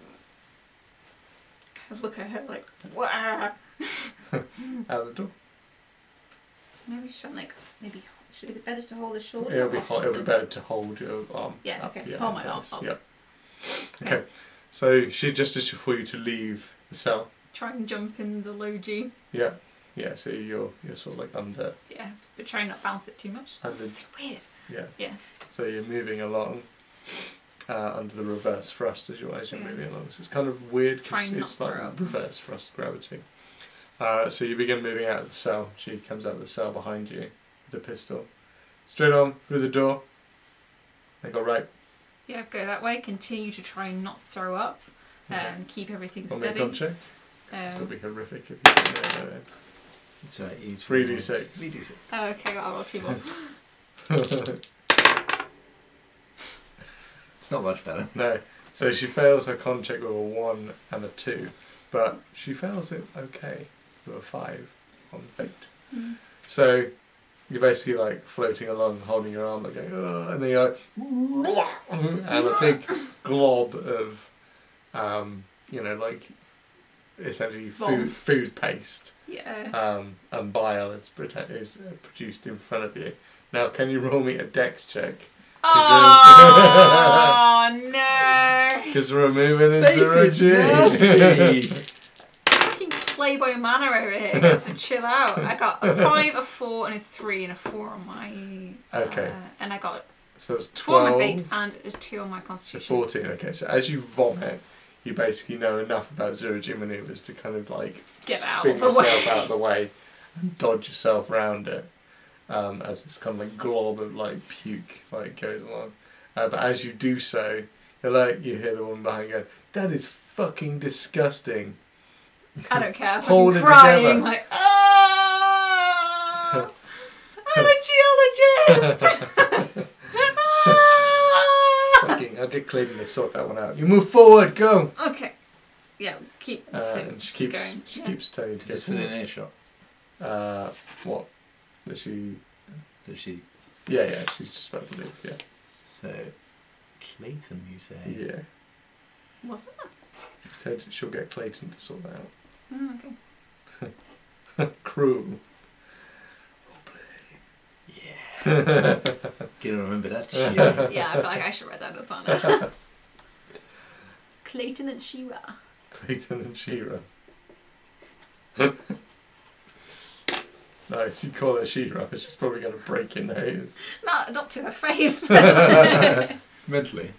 Kind of look at her like, wah. Out the door. Maybe is it better to hold the shoulder? It'll be better to hold your arm. Yeah. Up, Okay. Hold my arm. Yeah. Okay. So she gestures for you to leave the cell. Try and jump in the low G. Yeah. Yeah, so you're sort of like under... Yeah, but try and not bounce it too much. It's so weird. Yeah. Yeah. So you're moving along under the reverse thrust as you're moving along. So it's kind of weird because it's like reverse thrust gravity. So you begin moving out of the cell. She comes out of the cell behind you with the pistol. Straight on, through the door. They go right. Yeah, go that way. Continue to try and not throw up. And keep everything steady. On the con check. This will be horrific if you can do it. So each 3d6. 3d6. Oh, okay, I'll roll 2 more. It's not much better. No. So she fails her con check with a 1 and a 2, but she fails it okay with a 5 on fate. So you're basically like floating along, holding your arm, like going, oh, and then you're like, and a big glob of, like essentially food paste. Yeah. And bile is produced in front of you. Now, can you roll me a dex check? Oh no! Because we're moving into Zero-G. Fucking Playboy Manor over here. Gets to chill out. I got a 5, a 4, and a 3, and a 4 on my. Okay. And I got. So it's 12. 4 on my fate and a 2 on my constitution. 14. Okay. So as you vomit, you basically know enough about Zero-G maneuvers to kind of like spin yourself out of the way and dodge yourself round it. As this kind of like glob of like puke like goes along. But as you do so, you hear the woman behind you going, "That is fucking disgusting." I don't care. I'm Hold it crying together. like, oh, I'm a geologist. Fucking, I'll get Clayton to sort that one out. You move forward, go. Okay. Yeah, keep. And she keeps going. keeps telling you to Is this within earshot? What? Does she? Does she? Yeah, she's just about to leave. Yeah. So, Clayton, you say? Yeah. What's that? She said she'll get Clayton to sort that out. Oh, okay. Cruel. Yeah. Gonna remember that shit. Yeah, I feel like I should write that as well now. Clayton and She-Ra. Clayton and She-Ra. Nice, you call her She-Ra, she's probably going to break your nose. Not to her face, but... Mentally.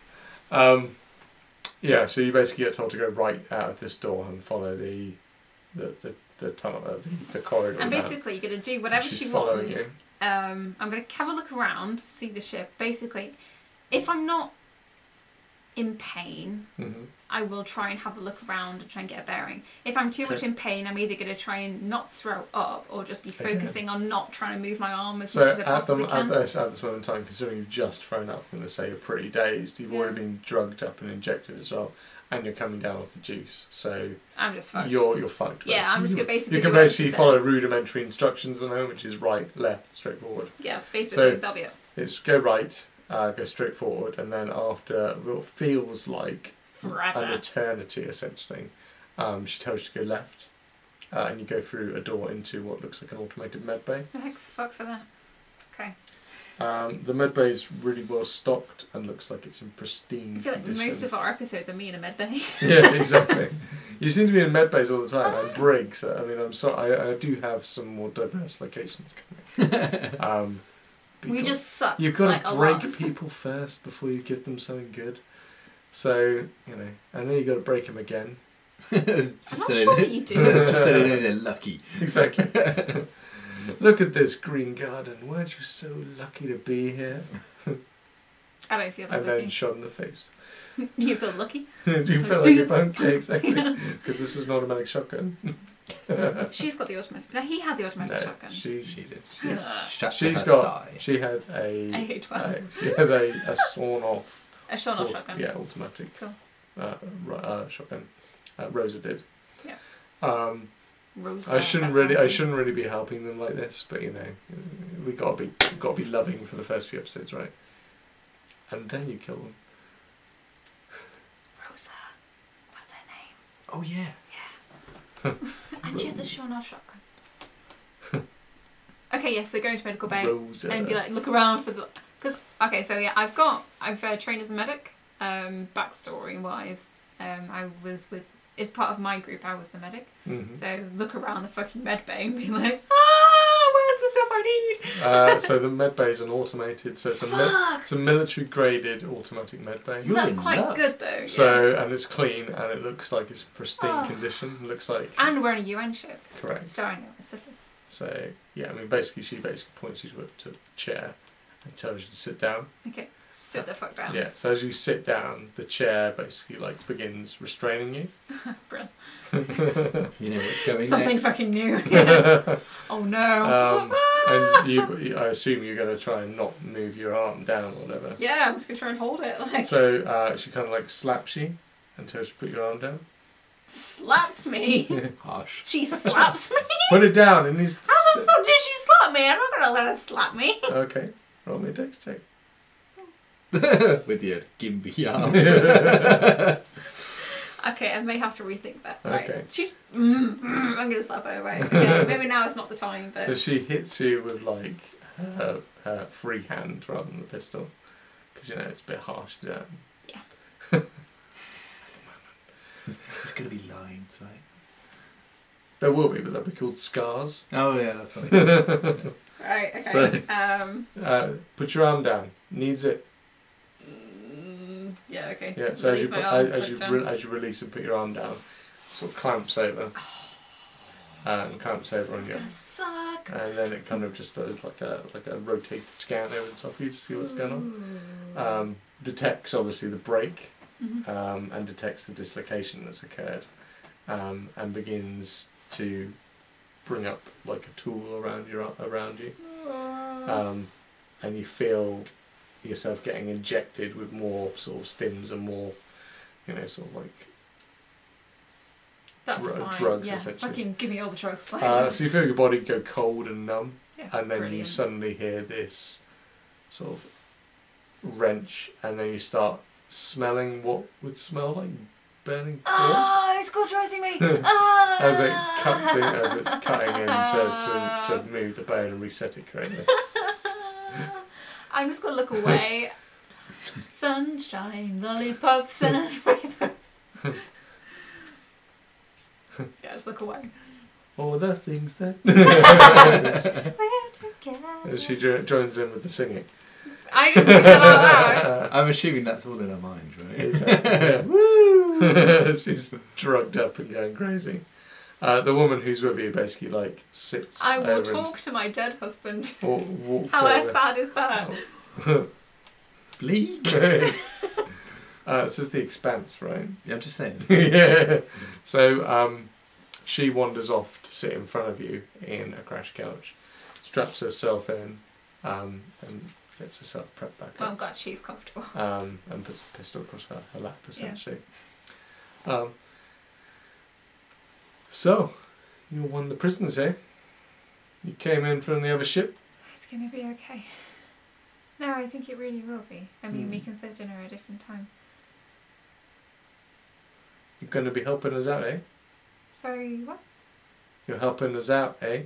Yeah, so you basically get told to go right out of this door and follow the tunnel, the corridor. And basically you're going to do whatever she wants. You. I'm going to have a look around, see the ship. Basically, if I'm not in pain, I will try and have a look around and try and get a bearing. If I'm too much in pain, I'm either going to try and not throw up or just be focusing on not trying to move my arm as much as I possibly can. At this moment in time, considering you've just thrown up, I'm going to say you're pretty dazed. You've already been drugged up and injected as well, and you're coming down with the juice. So I'm just fucked. You're fucked. Basically. Yeah, I'm just going to basically. You can basically follow rudimentary instructions at the moment, which is right, left, straight forward. Yeah, basically that'll be it. It's go right, go straight forward, and then after what feels like forever, an eternity essentially, she tells you to go left, and you go through a door into what looks like an automated med bay. Thank fuck for that. Okay. The med bay is really well stocked and looks like it's in pristine I feel like condition. most of our episodes are me in a med bay. Yeah, exactly. You seem to be in med bays all the time, and Briggs. I mean, I'm sorry, I do have some more diverse locations coming. We just suck. You've got to break lot. people first before you give them something good. So, and then you've got to break them again. I'm not sure that you do. Just so they know they're lucky. Exactly. Look at this green garden. Weren't you so lucky to be here? I don't feel that and lucky. then shot in the face. You feel lucky? Do you feel like you're both? Yeah, exactly. Because this is an automatic shotgun. She's got the automatic. No, he had the automatic shotgun. She did. She had a A12. she had a sawn off. A sawn off shotgun. Yeah, automatic. Cool. Shotgun. Rosa did. Yeah. I shouldn't really be helping them like this, but we gotta be loving for the first few episodes, right? And then you kill them. Rosa. That's her name. Oh yeah. And she has the sawn off shotgun. Okay, yes. So go into medical bay Rosa. and be like, look around for the. Because I've trained as a medic. Backstory wise, I was with. As part of my group, I was the medic. Mm-hmm. So look around the fucking med bay and be like, where's the stuff I need? So the med bay is an automated, so it's a military graded automatic med bay. That's quite good though. So and it's clean and it looks like it's in pristine condition. It looks like. And we're in a UN ship. Correct. So I know what stuff is. So yeah, I mean basically she points you to the chair and tells you to sit down. Okay. Sit the fuck down. Yeah, so as you sit down, the chair basically begins restraining you. Brilliant. You know what's going Something next. fucking new. Oh no. And I assume you're going to try and not move your arm down or whatever. Yeah, I'm just going to try and hold it. So she kind of slaps you until she put your arm down. Slap me? Harsh. She slaps me? Put it down and he's... How the fuck did she slap me? I'm not going to let her slap me. Okay, roll me a dex check. With your gimpy arm. Okay, I may have to rethink that. Right. Okay. I'm going to slap her, right? Okay, maybe now is not the time, but... So she hits you with her free hand rather than the pistol. Because it's a bit harsh to do that. Yeah. It's going to be lines, right? There will be, but they'll be called scars. Oh yeah, that's right. Right, okay. So, put your arm down. Needs it. Yeah, okay. Yeah, so as you release and put your arm down, it sort of clamps over. And clamps over on you. It's gonna suck. And then it kind of just does like a rotated scan over the top of you to see what's going on. Detects obviously the break, and detects the dislocation that's occurred, and begins to bring up like a tool around you, and you feel yourself getting injected with more sort of stims and more, sort of like drugs essentially. Fucking give me all the drugs. So you feel your body go cold and numb, and then you suddenly hear this sort of wrench, and then you start smelling what would smell like burning corn. Oh, it's cauterizing me! As it cuts in, as it's cutting in to move the bone and reset it correctly. I'm just gonna look away. Sunshine, lollipops, and rainbow. Yeah, just look away. All the things that... We're together. And she joins in with the singing. I can sing that out loud. I'm assuming that's all in her mind, right? Yeah. Woo! She's drugged up and going crazy. The woman who's with you basically like sits. I will over talk to my dead husband. Walks How over. sad is that? Bleak. This is The Expanse, right? Yeah, I'm just saying. Yeah. So she wanders off to sit in front of you in a crash couch, straps herself in, and gets herself prepped back Oh up. god, she's comfortable. And puts the pistol across her lap, essentially. Yeah. So, you're one of the prisoners, eh? You came in from the other ship? It's gonna be okay. No, I think it really will be. I mean, we can serve dinner at a different time. You're going to be helping us out, eh? Sorry, what? You're helping us out, eh?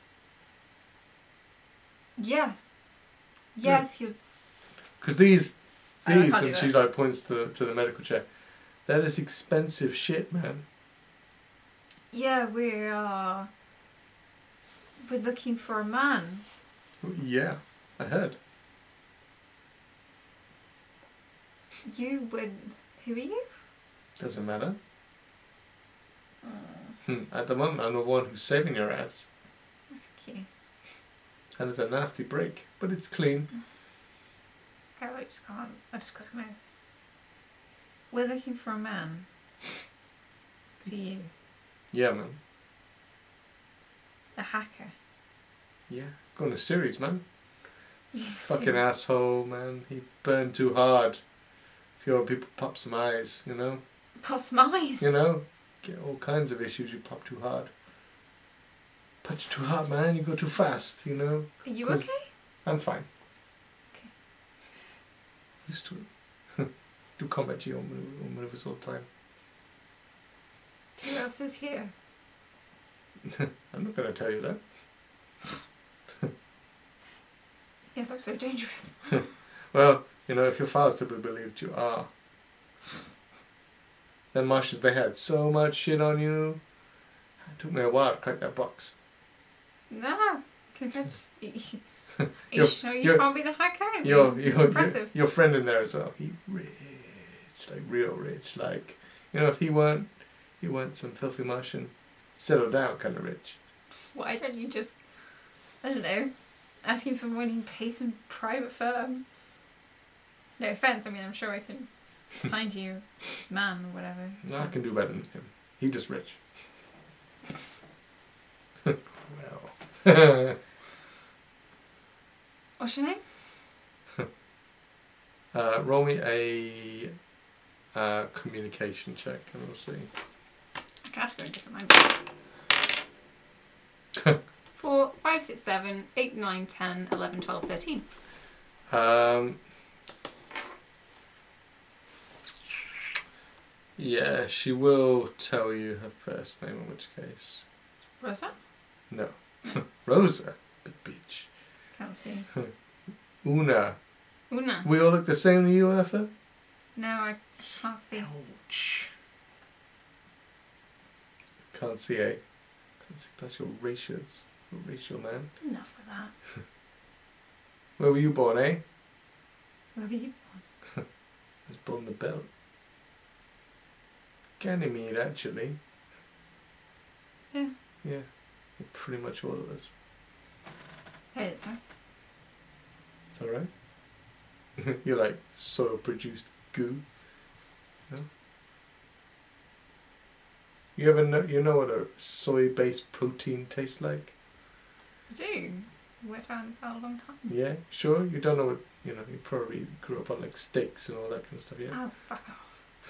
Yeah. Yes, you. Because these, I can't and do she that. like points to the medical chair. They're this expensive shit, man. Yeah, we're looking for a man. Yeah, I heard. You would. Who are you? Doesn't matter. At the moment, I'm the one who's saving your ass. That's cute. And it's a nasty break, but it's clean. Okay, I just can't. I just got my eyes. We're looking for a man. For you. Yeah, man. A hacker. Yeah, go on a series, man. Yes, Fucking asshole, man. He burned too hard. If you want people pop some eyes, you know? Pop some eyes. You know? Get all kinds of issues, you pop too hard. Punch too hard, man. You go too fast, you know? Are you okay? I'm fine. Okay. Used to it. Do combat geo maneuvers all the time. Who else is here? I'm not going to tell you that. Yes, I'm so dangerous. Well, you know, if your file's to be believed, you are. Them Martians, they had so much shit on you. It took me a while to crack that box. No. Congrats. Are you sure you can't be the hacker? It's impressive. Your friend in there as well. He rich, like real rich. Like, you know, if he weren't some filthy Martian, settled down kind of rich. Why don't you just, I don't know, ask him for money and pay some private firm? No offence, I mean, I'm sure I can find you a man or whatever. No, I can do better than him. He just rich. Well. What's your name? Roll me a communication check and we'll see. I can ask for a different language. 4, 5, 6, 7, 8, 9, 10, 11, 12, 13. Yeah, she will tell you her first name, in which case. Rosa? No. Rosa? Big bitch. Can't see. Una. Una? We all look the same to you, Eartha? No, I can't see. Ouch. Can't see, eh? Can't see past your ratios. You're a racial man. That's enough of that. Where were you born, eh? Where were you born? I was born in the belt. Ganymede, actually. Yeah. Yeah. Pretty much all of us. Hey, it's nice. It's alright. You're like soil produced goo. No? You ever know what a soy based protein tastes like? I do. Worked out for a long time. Yeah, sure. You don't know what you probably grew up on like steaks and all that kind of stuff, yeah? Oh, fuck off.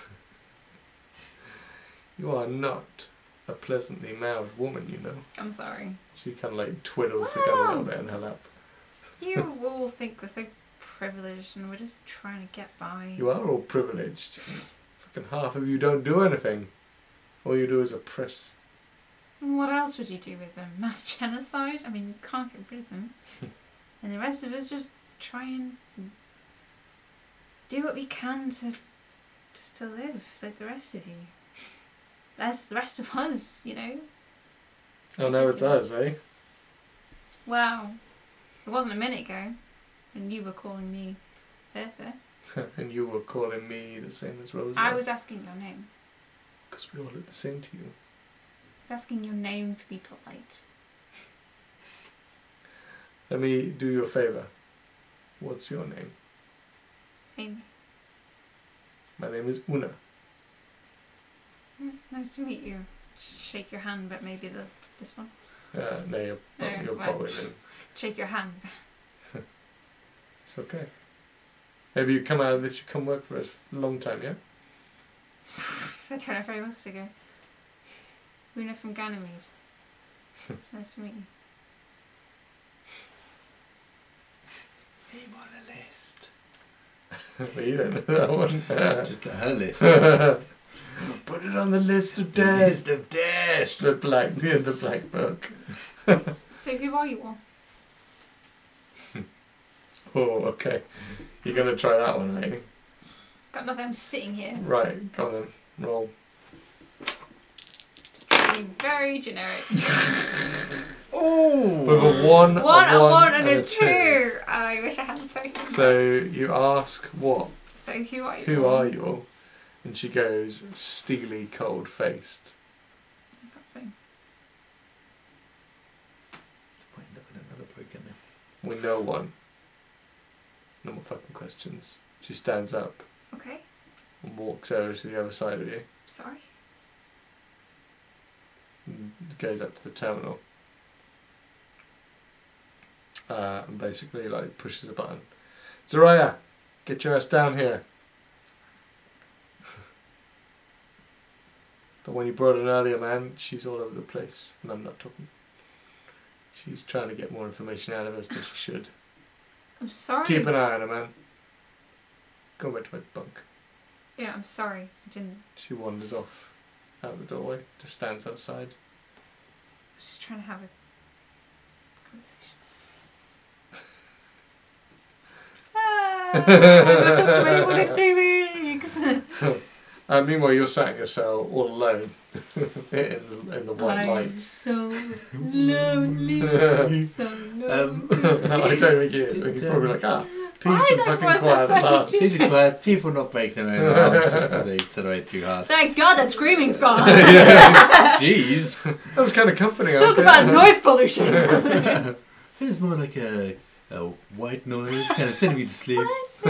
You are not a pleasantly mouthed woman, you know. I'm sorry. She kind of like twiddles the gun a little bit in her lap. You all think we're so privileged and we're just trying to get by. You are all privileged. Fucking half of you don't do anything. All you do is oppress. What else would you do with them? Mass genocide? I mean, you can't get rid of them. And the rest of us just try and do what we can to just to live like the rest of you. That's the rest of us, you know? Oh no, it's us, eh? Wow. It wasn't a minute ago when you were calling me Bertha. And you were calling me the same as Rosa. I was asking your name. Because we all look the same to you. I was asking your name to be polite. Let me do you a favour. What's your name? Amy. My name is Una. It's nice to meet you. Shake your hand, but maybe this one. No, you're well, probably in. Shake your hand. It's okay. Maybe you come out of this, you come work for us a long time, yeah? I don't know if anyone wants to go. Una from Ganymede. It's nice to meet you. Name on the list. But you don't know that one. Just got her list. Put it on the list of death. List of death. The black book. So who are you all? Oh, okay. You're going to try that one, are you? Got nothing, I'm sitting here. Right, go on then. Roll. Just trying to be very generic. Oh! With a 1, a 1 and a 2. I wish I hadn't spoken. So you ask what? So who are you Who all? are you all? And she goes, steely cold-faced. That's it. Might end up with another broken then. We know one. No more fucking questions. She stands up Okay. and walks over to the other side of you. Sorry. And goes up to the terminal. And basically like pushes a button. Zaraya, get your ass down here. The one you brought in earlier, man, she's all over the place. And I'm not talking. She's trying to get more information out of us than she should. I'm sorry. Keep an eye on her, man. Go back to my bunk. Yeah, I'm sorry. I didn't. She wanders off out the doorway, just stands outside. I was just trying to have a conversation. I've not talked to anyone in 3 weeks. Meanwhile, you're sat in your cell all alone in the white light. So lonely. So lonely. I don't think he is. I think he's probably like, peace and fucking quiet at last. Peace and quiet. People not breaking their own arms just because they accelerate too hard. Thank God that screaming's gone. Jeez. That was kind of comforting. Talk about noise pollution. It was more like a white noise, kind of sending me to sleep.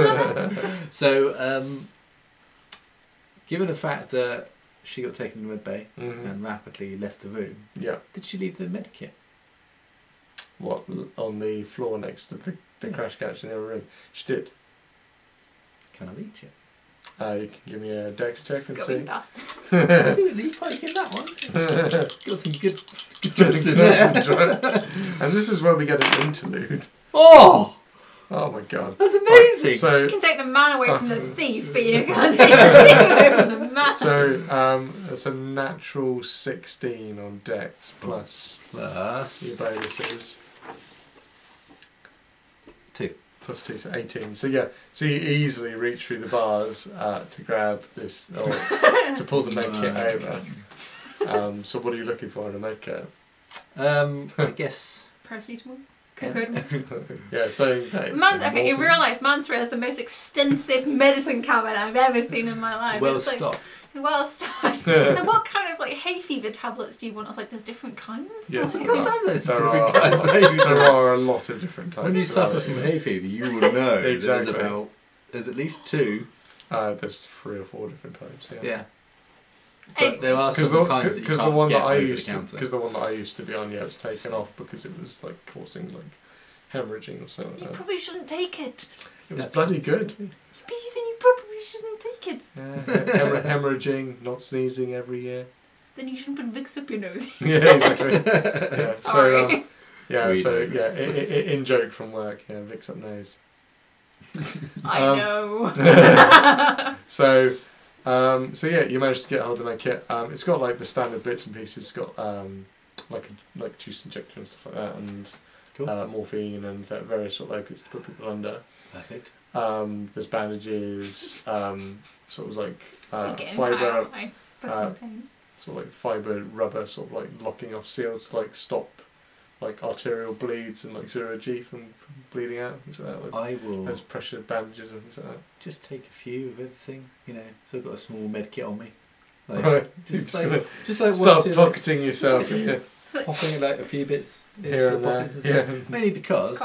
So, given the fact that she got taken to med bay and rapidly left the room, did she leave the med kit? What, on the floor next to the crash couch in the other room? She did. Can I reach it? You can give me a dex check and see. You probably give that one. Got some good jokes in there. And this is where we get an interlude. Oh my god. That's amazing. Right, so, you can take the man away from the thief, but you can't take the thief away from the man. So, it's a natural 16 on dex plus your bonuses. 2. Plus 2, so 18. So yeah, so you easily reach through the bars to grab this, or to pull the med kit over. So what are you looking for in a med kit? I guess... Paracetamol? Yeah, so... in real life, Mantra is the most extensive medicine cabinet I've ever seen in my life. Well stocked. Well stocked. So what kind of hay fever tablets do you want? It's like there's different kinds? Yes. There are a lot of different types. When you suffer from hay fever, you will know exactly. There's at least 2. There's 3 or 4 different types, yeah. But there are some kinds that you can't get over the counter. Because the one that I used to be on, was taken off because it was causing hemorrhaging or something. You probably shouldn't take it. It was bloody good. But then you probably shouldn't take it. Hemorrhaging, not sneezing every year. Then you shouldn't put Vicks up your nose. Yeah, exactly. Yeah, sorry. in joke from work, Vicks up nose. I know. So yeah, you managed to get hold of that kit. It's got like the standard bits and pieces. It's got like juice injector and stuff like that, and cool. Morphine and various sort of opiates to put people under. Perfect. There's bandages, sort of like fibre, sort of like fibre rubber, sort of like locking off seals to like stop like arterial bleeds and like 0G from bleeding out, things like that. Like, I will. There's pressure bandages and things like that. Just take a few of everything, So I've got a small med kit on me. Like, right. Just like start pocketing yourself. Yeah. Popping like a few bits here and there. Yeah. Mainly because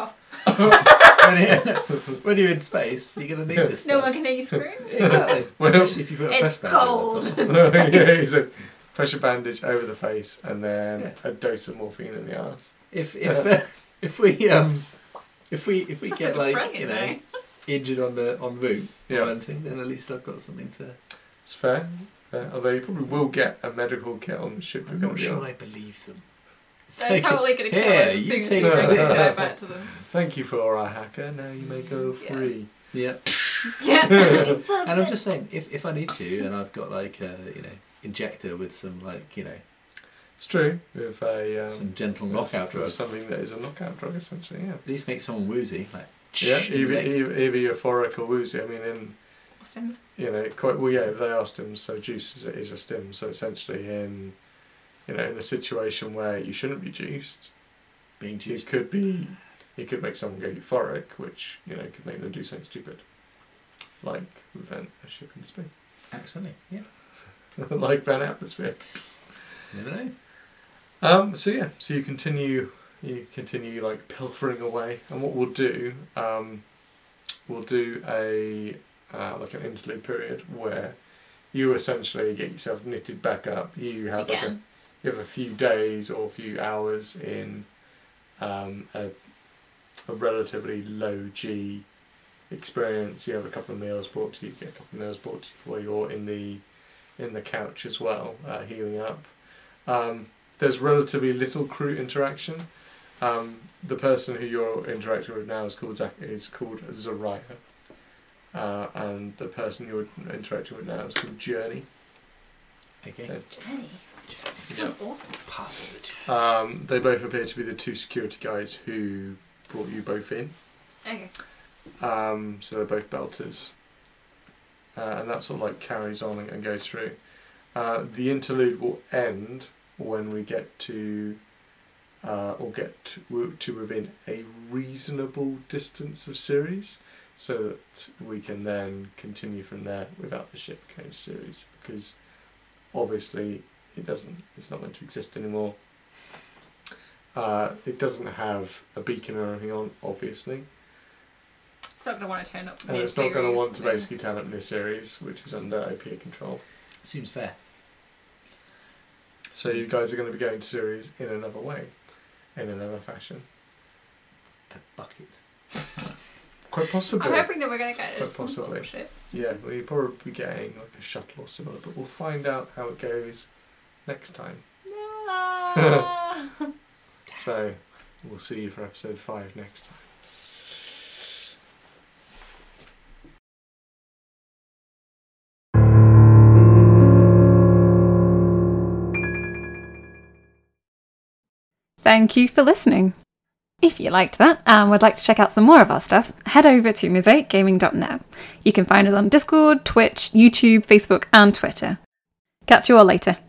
when you're in space, you're going to need this stuff. No one can hear you scream. Exactly. Especially if you put a it's pressure cold. bandage on top. Yeah, so pressure bandage over the face and then a dose of morphine in the arse. If we get like injured on route or anything, then at least I've got something to. It's fair. Although you probably will get a medical kit on the ship. I'm not sure I believe them. They're totally going to kill us as soon as we go back to them. Thank you for our hacker. Now you may go free. Yeah. Yeah. And I'm just saying, if I need to, and I've got like a injector with some It's true. With some gentle knockout drugs. Something that is a knockout drug, essentially. Yeah. At least make someone woozy. Either euphoric or woozy. I mean, in stims. Quite well. Yeah, they are stims. So juice is a stim. So essentially, in a situation where you shouldn't be juiced, being juiced it could make someone go euphoric, which could make them do something stupid, like prevent a ship into space. Accidentally, yeah. Like Van Atmosphere. You never know. So you continue like pilfering away, and what we'll do a like an interlude period where you essentially get yourself knitted back up. You have a few days or a few hours in a relatively low G experience. You have a couple of meals brought to you. Get a couple of meals brought to you while you're in the couch as well, healing up. There's relatively little crew interaction. The person who you're interacting with now is called Zariah. And the person you're interacting with now is called Journey. Okay. Journey? Sounds awesome. Possible. They both appear to be the two security guys who brought you both in. Okay. So they're both belters. And that sort of like carries on and goes through. The interlude will end when we get to within a reasonable distance of Ceres, so that we can then continue from there without the ship going to Ceres, because obviously it's not meant to exist anymore. It doesn't have a beacon or anything on, obviously. It's not going to want to turn up near and it's not going to want to then. basically turn up near Ceres, which is under OPA control. Seems fair. So you guys are going to be going to Ceres in another way, in another fashion. The bucket. Quite possibly. I'm hoping that we're going to get Quite some sort possibly. of ship. Yeah, we'll probably be getting like a shuttle or similar, but we'll find out how it goes next time. No. So, we'll see you for episode 5 next time. Thank you for listening. If you liked that and would like to check out some more of our stuff, head over to mosaicgaming.net. You can find us on Discord, Twitch, YouTube, Facebook and Twitter. Catch you all later.